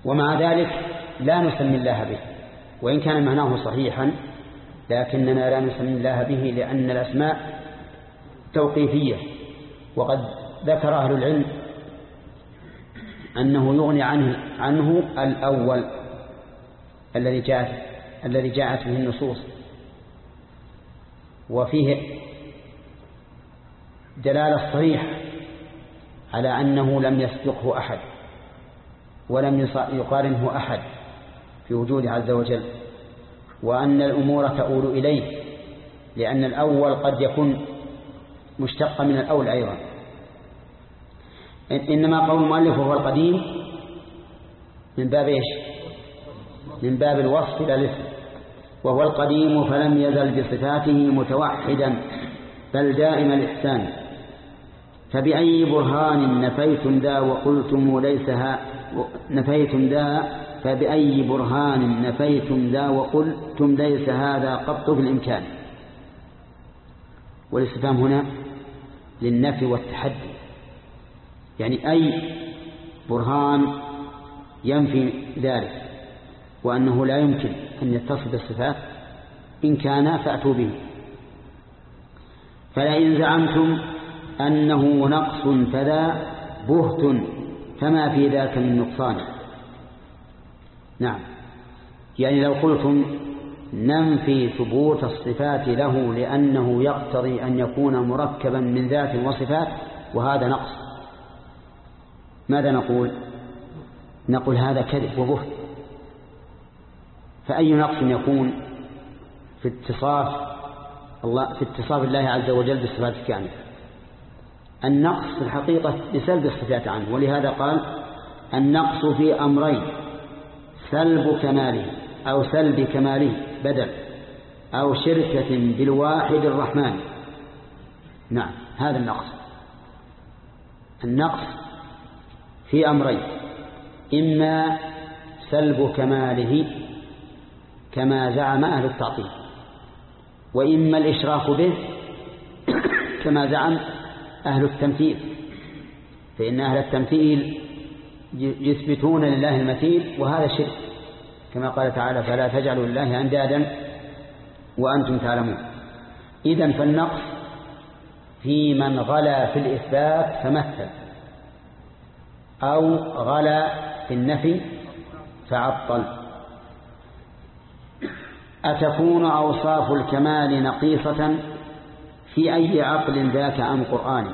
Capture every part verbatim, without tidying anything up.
ومع ذلك لا نسمي الله به، وإن كان معناه صحيحا لكننا لا نسمي الله به لأن الأسماء توقيفية. وقد ذكر أهل العلم أنه يغني عنه, عنه الأول الذي جاءت الذي جاءت به النصوص، وفيه دلالة صريحة على أنه لم يسبقه أحد ولم يقارنه أحد في وجوده عز وجل، وأن الأمور تؤول إليه، لأن الأول قد يكون مشتق من الأول أيضا. إنما قول المؤلف وهو القديم من باب إيش؟ من باب الوصف لا الاسم. وهو القديم فلم يزل بصفاته متوحدا بل دائم الإحسان، فبأي برهان نفيتم ذا وقلتم ليس ها نفيتم ذا فبأي برهان نفيتم ذا وقلتم ليس هذا قط في الإمكان. والاستفهام هنا للنفي والتحدي، يعني أي برهان ينفي ذلك وأنه لا يمكن أن يتصف بالصفات، إن كان فأتوا به. فلئن زعمتم أنه نقص فذا بهت فما في ذاك من نقصان. نعم، يعني لو قلتم ننفي ثبوت الصفات له لأنه يقتضي أن يكون مركبا من ذات وصفات وهذا نقص، ماذا نقول؟ نقول هذا كذب وبهت. فأي نقص يكون في اتصاف الله في اتصاف الله عز وجل بالصفات الكاملة؟ النقص في الحقيقة بسلب الصفات عنه، ولهذا قال النقص في أمرين: سلب كماله أو سلب كماله بدل، أو شركة بالواحد الرحمن. نعم، هذا النقص. النقص في أمرين: إما سلب كماله كما زعم أهل التعطيل، وإما الإشراك به كما زعم أهل التمثيل، فإن أهل التمثيل يثبتون لله المثيل وهذا شرك، كما قال تعالى: فلا تجعلوا لله أندادا وأنتم تعلمون. إذن فالنقص في من غلا في الإثبات فمثل، أو غلا في النفي فعطل. أتكون أوصاف الكمال نقيصة في أي عقل ذاك أم قرآن؟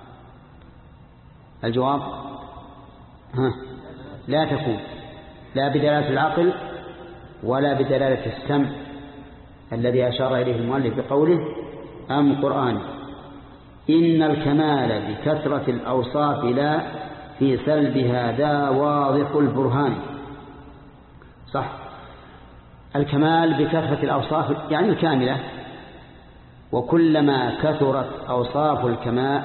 الجواب: ها لا تكون، لا بدلالة العقل ولا بدلالة السمع الذي أشار إليه المؤلف بقوله أم قرآن. إن الكمال بكثرة الأوصاف لا في سلبها ذا واضح البرهان. صح، الكمال بكثرة الأوصاف يعني الكاملة، وكلما كثرت أوصاف الكمال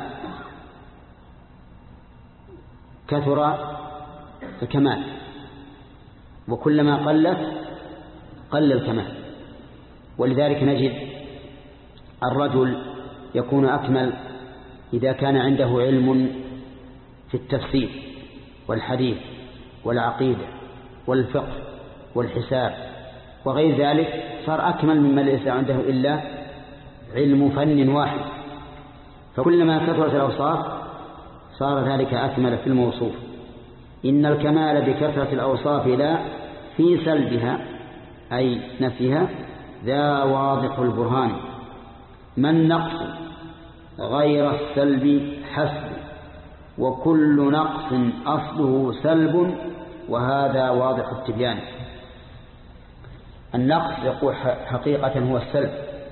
كثر الكمال، وكلما قلت قل الكمال. ولذلك نجد الرجل يكون أكمل إذا كان عنده علم في التفسير والحديث والعقيدة والفقه والحساب وغير ذلك، صار أكمل مما ليس عنده إلا علم فن واحد. فكلما كثرت الأوصاف صار ذلك أكمل في الموصوف. إن الكمال بكثرة الأوصاف لا في سلبها أي نفيها ذا واضح البرهان. ما النقص غير السلب حسب، وكل نقص أصله سلب وهذا واضح التبيان. النقص يقول حقيقة هو السلب،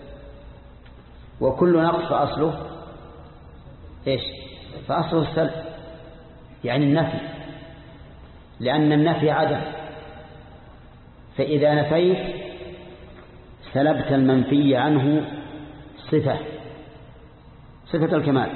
وكل نقص فأصله إيش؟ فأصله السلب، يعني النفي، لأن النفي عدم، فإذا نفيت سلبت المنفي عنه صفة صفة الكمال،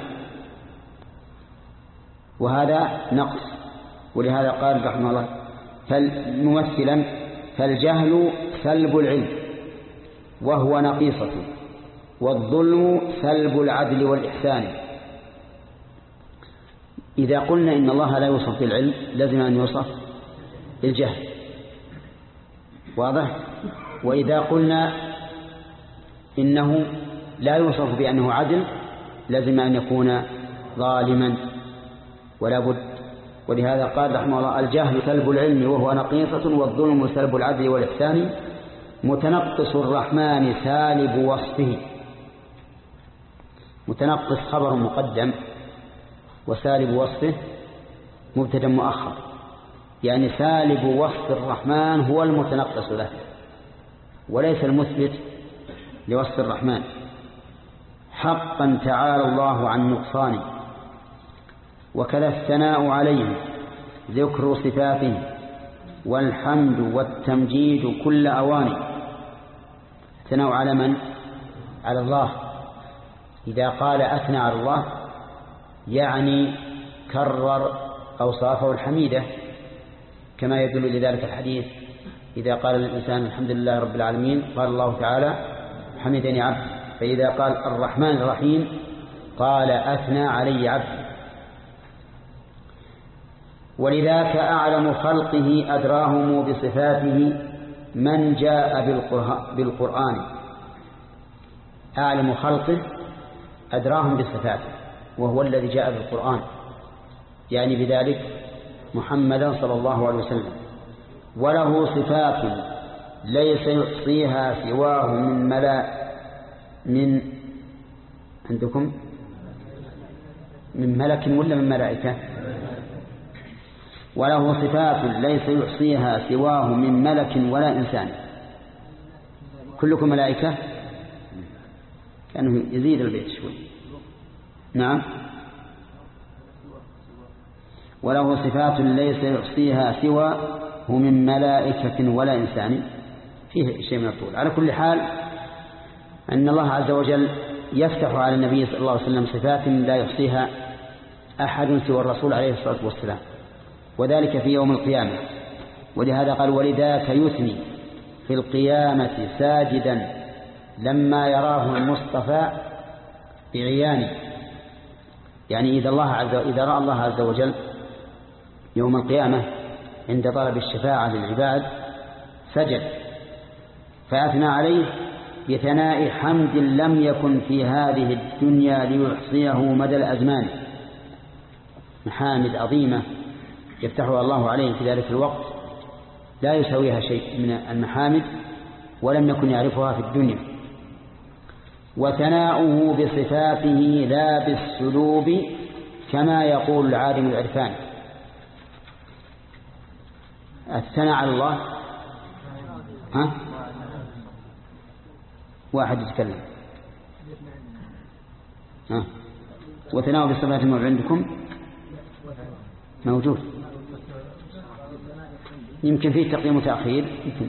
وهذا نقص. ولهذا قال رحمه الله ممثلا: فالجهل سلب العلم وهو نقيصة، والظلم سلب العدل والإحسان. إذا قلنا إن الله لا يوصف بالعلم لازم أن يوصف بالجهل. واضح؟ وإذا قلنا إنه لا يوصف بأنه عدل لازم أن يكون ظالما ولا بد. ولهذا قال رحمه الله: الجهل سلب العلم وهو نقيصة، والظلم سلب العدل والإحسان، متنقص الرحمن سالب وصفه. متنقص خبر مقدم، وسالب وصفه مبتدا مؤخر، يعني سالب وصف الرحمن هو المتنقص له وليس المثبت لوصف الرحمن. حقا تعالى الله عن نقصانه. وكذا الثناء عليه ذكر صفاته، والحمد والتمجيد كل أواني. الثناء على من؟ على الله. إذا قال أثنى على الله يعني كرر أوصافه الحميدة، كما يدل لذلك الحديث: إذا قال الإنسان الحمد لله رب العالمين قال الله تعالى حمدني عبدي. فإذا قال الرحمن الرحيم قال أثنى علي عبدي. ولذاك أعلم خلقه أدراهم بصفاته من جاء بالقرآن. أعلم خلقه أدراهم بصفاته، وهو الذي جاء بالقرآن، يعني بذلك محمدا صلى الله عليه وسلم. وله صفات ليس يحصيها سواه من ملا من عندكم من ملك ولا من ملائكة؟ وله صفات ليس يحصيها سواه من ملك ولا إنسان. كلكم ملائكة؟ كأنه يزيد البيت شوي. نعم. وله صفات ليس يحصيها سواه من ملائكة ولا إنسان، فيه شيء من الطول. على كل حال أن الله عز وجل يفتح على النبي صلى الله عليه وسلم صفات لا يحصيها أحد سوى الرسول عليه الصلاة والسلام، وذلك في يوم القيامة. ولهذا قال: ولذاك يثني في القيامة ساجدا لما يراه المصطفى بعيانه. يعني إذا, الله عز إذا رأى الله عز وجل يوم القيامة عند طلب الشفاعة للعباد سجد، فأثنى عليه بثناء حمد لم يكن في هذه الدنيا ليحصيه مدى الأزمان. محامد عظيمة يفتحها الله عليه في ذلك الوقت لا يساويها شيء من المحامد، ولم يكن يعرفها في الدنيا. وثناؤه بصفاته لا بالسلوب كما يقول العالم العرفان. الثناء على الله، ها؟ واحد يتكلم. ها؟ وثناؤه بصفاته موجود عندكم؟ موجود. يمكن فيه تقديم وتأخير، يمكن.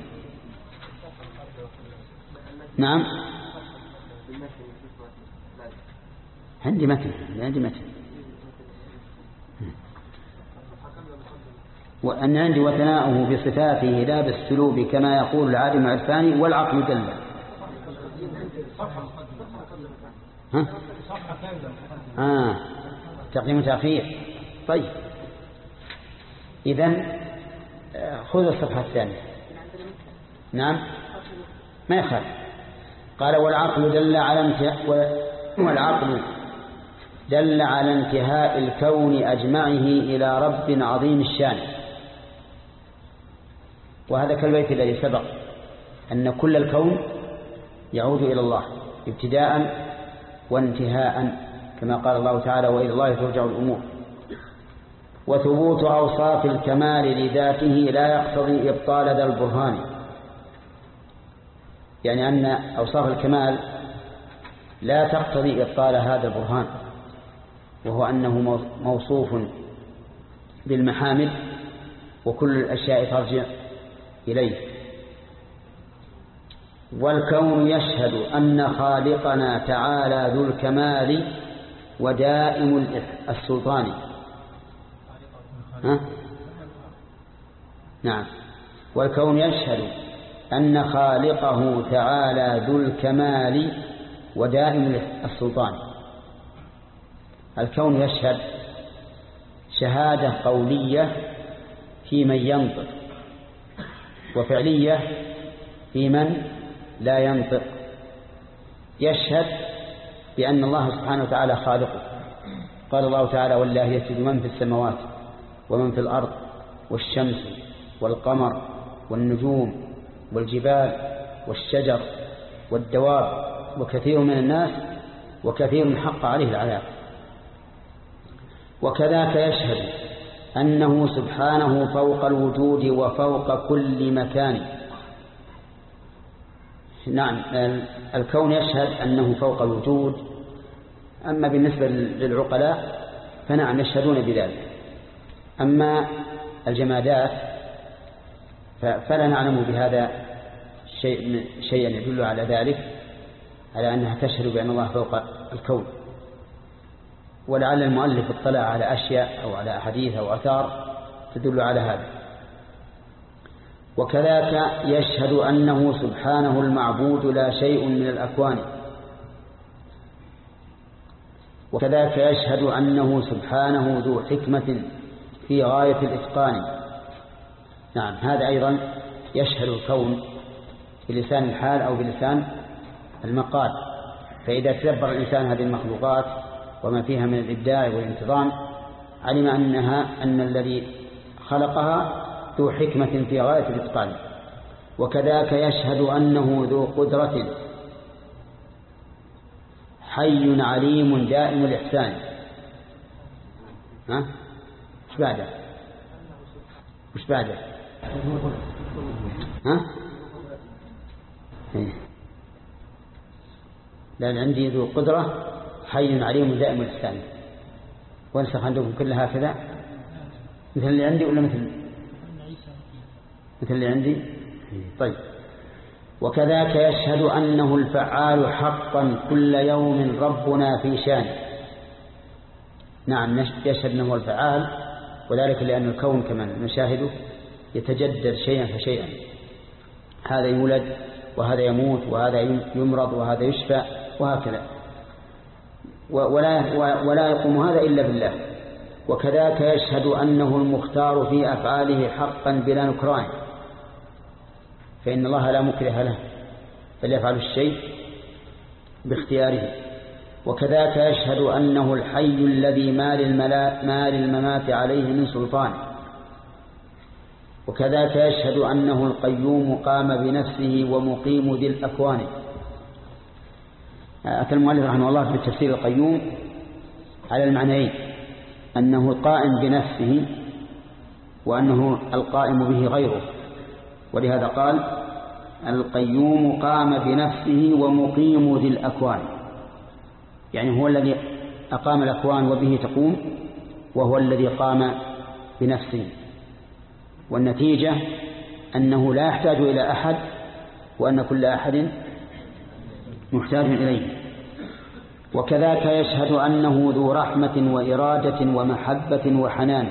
نعم. عندي متن عندي متن وأن عندي وثناؤه بصفاته لا بالسلوب كما يقول العالم العرفاني والعقل دل. ها؟ آه. تقديم وتأخير. طيب إذن خذ الصفحة الثانية. نعم ما يخالف. قال: والعقل دل على انتهاء والعقل دل على انتهاء الكون أجمعه إلى رب عظيم الشان. وهذا كالبيت الذي سبق أن كل الكون يعود إلى الله ابتداء وانتهاء، كما قال الله تعالى: وإلى الله ترجع الأمور. وثبوت أوصاف الكمال لذاته لا يقتضي إبطال ذا البرهان، يعني أن أوصاف الكمال لا تقتضي إبطال هذا البرهان، وهو أنه موصوف بالمحامد وكل الأشياء ترجع إليه. والكون يشهد أن خالقنا تعالى ذو الكمال ودائم السلطان. ها؟ نعم. والكون يشهد أن خالقه تعالى ذو الكمال ودائم السلطان. الكون يشهد شهادة قولية في من ينطق وفعلية في من لا ينطق، يشهد بأن الله سبحانه وتعالى خالقه. قال الله تعالى: والله يسجد من في السماوات ومن في الأرض والشمس والقمر والنجوم والجبال والشجر والدواب وكثير من الناس وكثير حق عليه العذاب. وكذاك يشهد أنه سبحانه فوق الوجود وفوق كل مكان. نعم، الكون يشهد أنه فوق الوجود، أما بالنسبة للعقلاء فنعم يشهدون بذلك. أما الجمادات فلا نعلم بهذا شيء شيئا يدل على ذلك، على أنها تشهد بأن الله فوق الكون. ولعل المؤلف اطلع على أشياء أو على أحاديث أو آثار تدل على هذا. وكذاك يشهد أنه سبحانه المعبود لا شيء من الأكوان. وكذاك يشهد أنه سبحانه ذو حكمة في غاية الإتقان. نعم، هذا أيضا يشهد الكون بلسان الحال أو بلسان المقال. فإذا تدبر الإنسان هذه المخلوقات وما فيها من الإبداع والانتظام علم أنها أن الذي خلقها ذو حكمة في غاية الإتقان. وكذاك يشهد أنه ذو قدرة حي عليم دائم الإحسان. ها؟ وش بعده؟ وش بعده؟ ها؟ لأن عندي ذو قدرة حي عليم دائم الإحسان. وانسخ عندكم كلها هكذا مثل اللي عندي ولا مثل مثل اللي عندي؟ طيب. وكذاك يشهد أنه الفعال حقا كل يوم ربنا في شان. نعم، يشهد أنه الفعال، وذلك لأن الكون كما نشاهده يتجدد شيئا فشيئا، هذا يولد وهذا يموت وهذا يمرض وهذا يشفى وهكذا، ولا, ولا يقوم هذا إلا بالله. وكذاك يشهد أنه المختار في أفعاله حقا بلا نكران، فإن الله لا مكره له بل يفعل الشيء باختياره. وكذاك يشهد أنه الحي الذي ما للممات عليه من سلطان. وكذاك يشهد أنه القيوم قام بنفسه ومقيم ذي الأكوان. أتى المؤلف رحمه الله بالتفسير القيوم على المعنيين، أنه قائم بنفسه وأنه القائم به غيره. ولهذا قال القيوم قام بنفسه ومقيم ذي الأكوان، يعني هو الذي أقام الأكوان وبه تقوم، وهو الذي قام بنفسه. والنتيجة أنه لا يحتاج إلى أحد، وأن كل أحد محتاج إليه. وكذاك يشهد أنه ذو رحمة وإرادة ومحبة وحنان،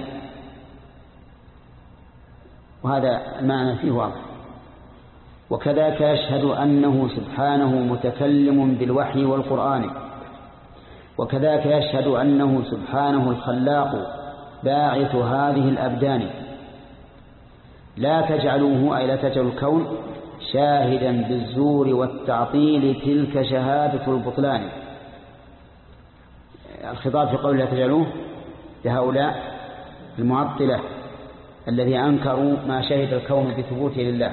وهذا المعنى فيه واضح. وكذاك يشهد أنه سبحانه متكلم بالوحي والقرآن. وكذاك يشهد أنه سبحانه الخلاق باعث هذه الأبدان. لا تجعلوه أي لا تجعلوا الكون شاهدا بالزور والتعطيل، تلك شهادة البطلان. الخطاب في قول لا تجعلوه لهؤلاء المعطلة الذي أنكروا ما شهد الكون بثبوته لله.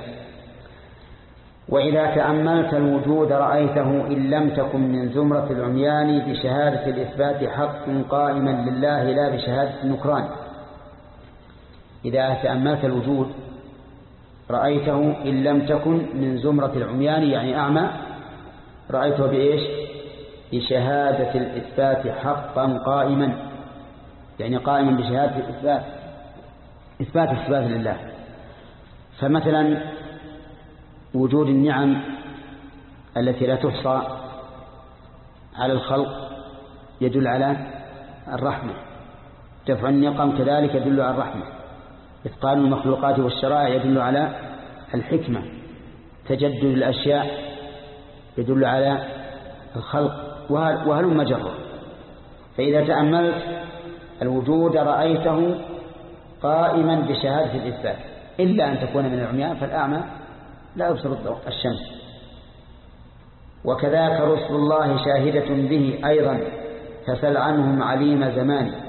وإذا تأملت الوجود رأيته إن لم تكن من زمرة العميان بشهادة الإثبات حق قائما لله لا بشهادة النكران. إذا تأملت الوجود رأيته إن لم تكن من زمرة العميان يعني أعمى، رأيته بإيش؟ بشهادة الإثبات حقا قائما، يعني قائما بشهادة الإثبات، إثبات الصفات لله. فمثلا وجود النعم التي لا تحصى على الخلق يدل على الرحمة، دفع النقم كذلك يدل على الرحمة، إتقان المخلوقات والشرائع يدل على الحكمة، تجدد الأشياء يدل على الخلق، وهلم جرا. فإذا تأملت الوجود رأيته قائما بشهادة الإثبات، إلا أن تكون من العميان، فالأعمى لا يبصر الشمس. وكذاك رسل الله شاهدة به أيضا، فسل عنهم عليم زمان.